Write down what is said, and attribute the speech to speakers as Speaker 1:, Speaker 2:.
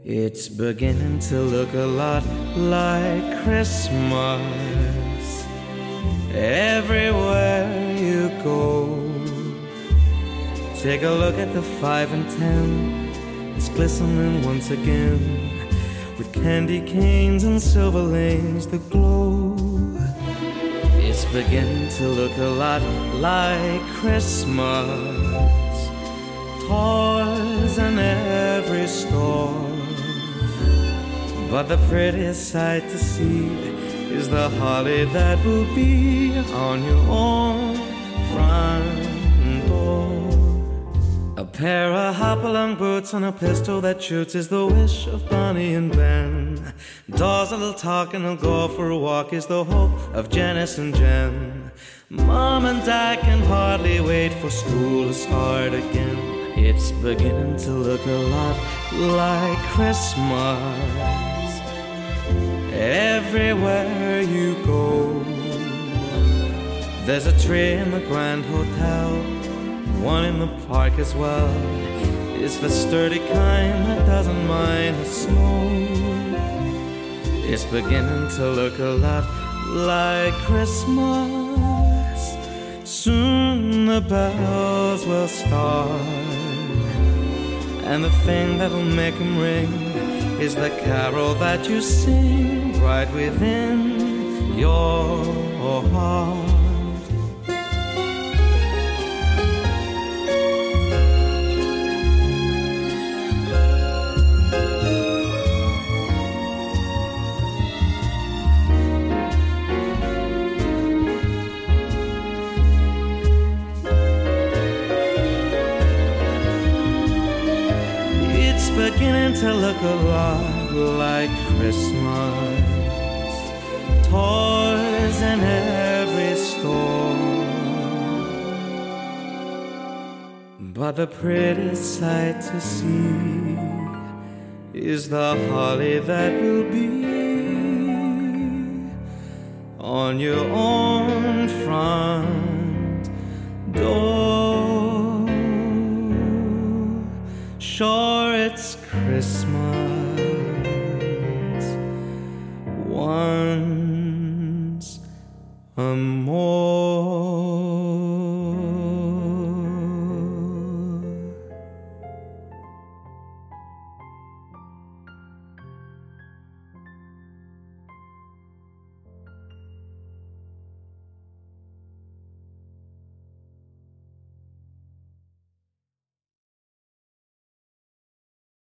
Speaker 1: It's beginning to look a lot like Christmas everywhere you go. Take a look at the 5 and 10. It's glistening once again with candy canes and silver lanes that glow. It's beginning to look a lot like Christmas. Toys in every store, but the prettiest sight to see is the holly that will be on your own front door. A pair of hopalong boots and a pistol that shoots is the wish of Bonnie and Ben. Dolls that'll talk and they'll go for a walk is the hope of Janice and Jen. Mom and Dad can hardly wait for school to start again. It's beginning to look a lot like Christmas everywhere you go. There's a tree in the Grand Hotel, one in the park as well. It's the sturdy kind that doesn't mind the snow. It's beginning to look a lot like Christmas. Soon the bells will start, and the thing that'll make them ring is the carol that you sing right within your heart. Beginning to look a lot like Christmas. Toys in every store, but the prettiest sight to see is the holly that will be on your own front door. Sure, it's Christmas once more.